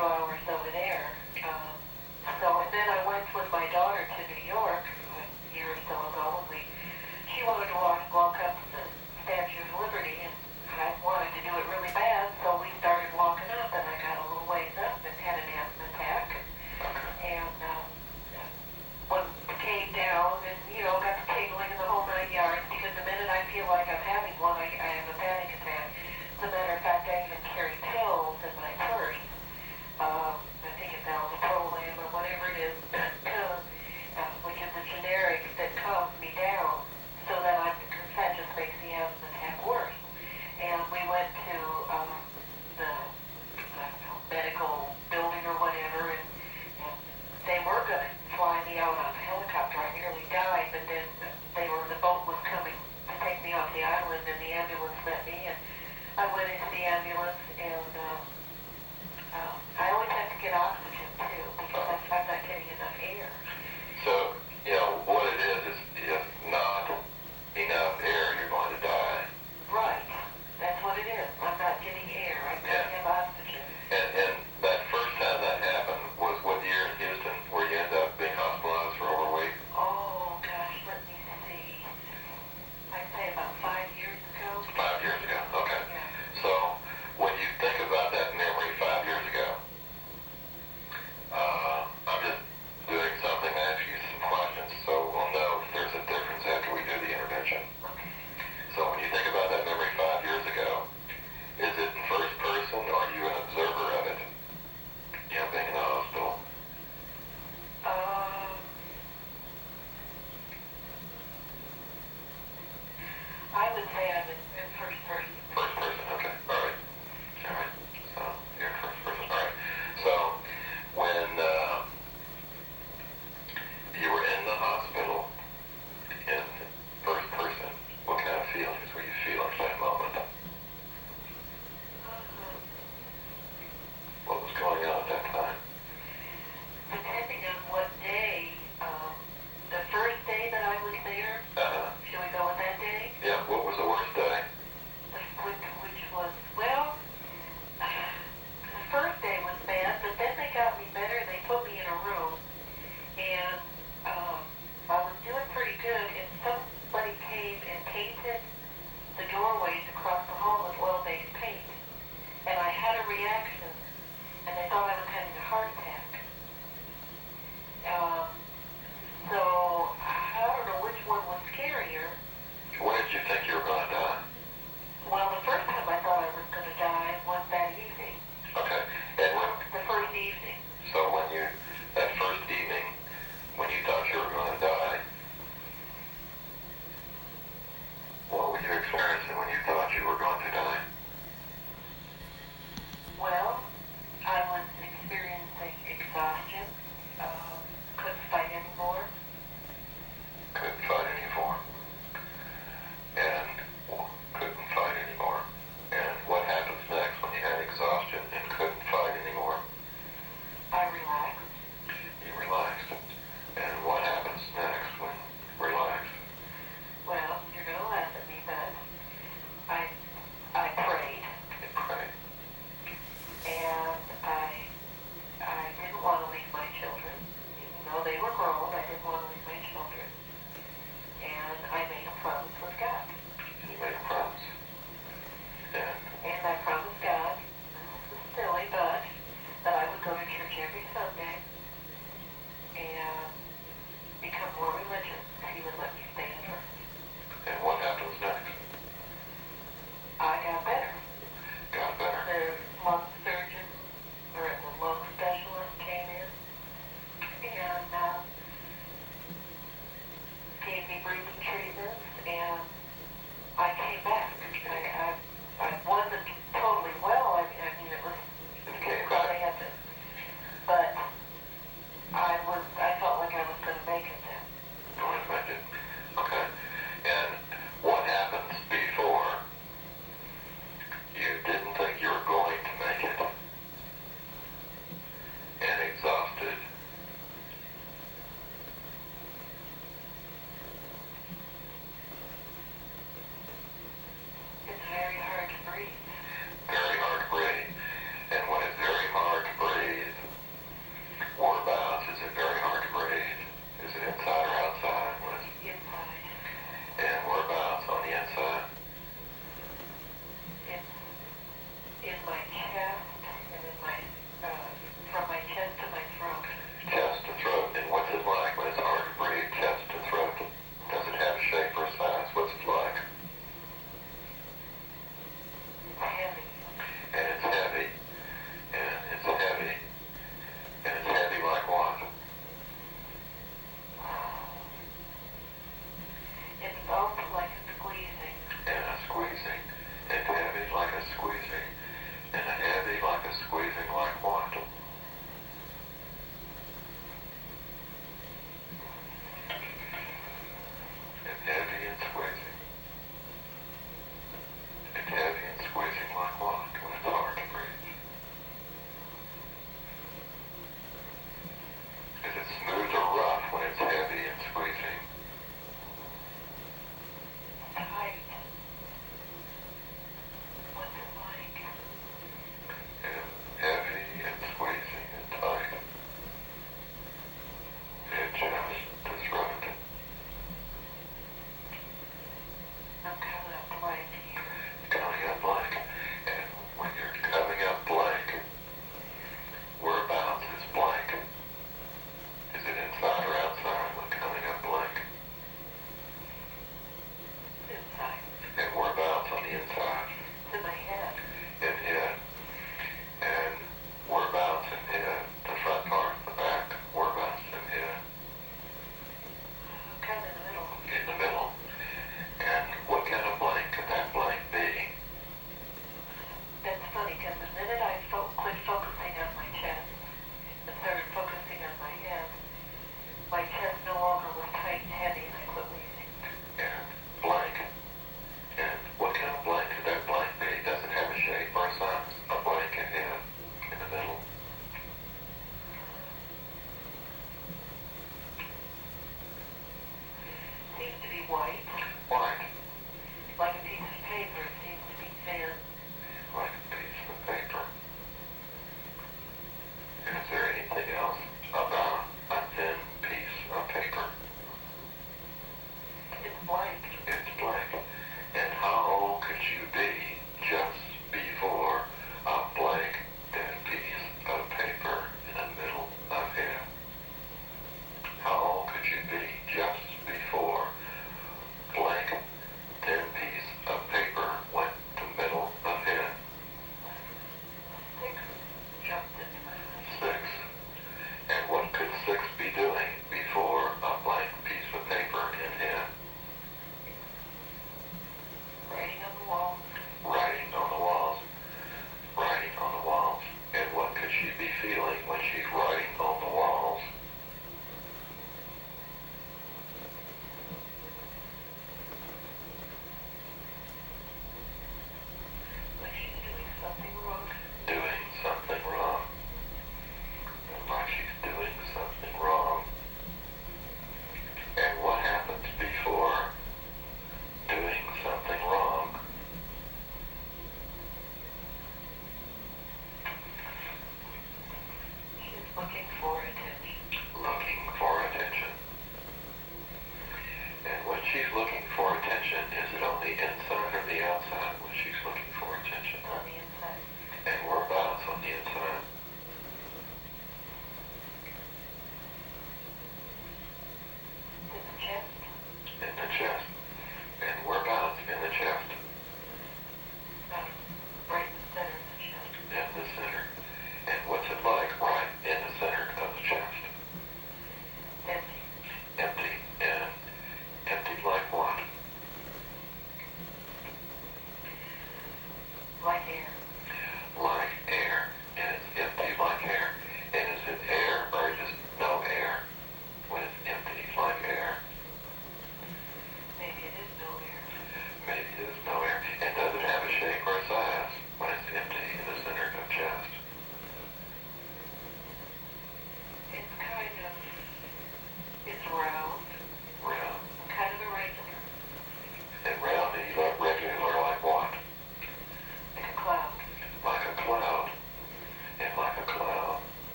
hours over there. Um, and then I went with my daughter to New York a year or so ago, and she wanted to walk up to the Statue of Liberty, and I wanted to do it really bad, so we started walking up, and I got a little ways up and had an asthma attack, and when it came down, and, got the tingling in the whole 9 yards, because the minute I feel like I'm having one, I have a panic attack. As a matter of fact, I even carry pills in my purse. I think it's alprazolam or whatever it is, which is a generic that calms me down, so that because that just makes the asthma attack worse. And we went to the medical building or whatever, and they were going to fly me out on a helicopter. I nearly died, but then the boat was coming to take me off the island, and the ambulance met me, and I went into the ambulance, and I always have to get oxygen, too, because I'm not getting enough air. So, what it is if not enough air, you're going to die. Right. That's what it is. I'm not getting air. I don't have oxygen. And that first time that happened was what year in Houston, where you ended up being hospitalized for overweight? Oh, gosh, let me see. I'd say about 5 years ago. 5 years ago, okay. Yeah. So, when you think about that memory 5 years ago, I'm just doing something to ask you some questions, so we'll know if there's a difference after we do the intervention. Okay. So when you think about that memory 5 years ago, is it in first person, or are you an observer of it? Being in the hospital. I would say I'm in first person. First person, okay. All right. So, you're in first person. All right. So, when you were in the hospital in first person, what kind of feelings were you feeling at that moment? What was going on at that time? Depending on what day, the first day that I was there, should we go with that day? Yeah, what was the worst day? Which was, well, the first day was bad, but then they got me better. They put me in a room, and I was doing pretty good, and somebody came and painted the doorways across the hall with oil-based paint, and I had a reaction, and they thought I was having a heart attack.